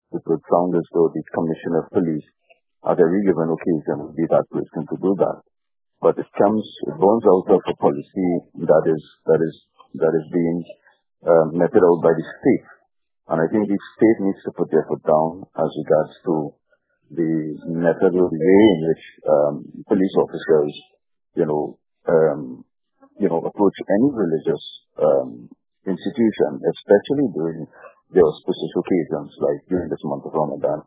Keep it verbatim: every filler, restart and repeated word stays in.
it would sound as though the commissioner of police at every given occasion would be that person to do that. But it comes, it burns out of a policy that is that is that is being um, meted out by the state, and I think the state needs to put their foot down as regards to the method or the way in which um, police officers, you know, um, you know, approach any religious um, institution, especially during the auspicious occasions like during this month of Ramadan.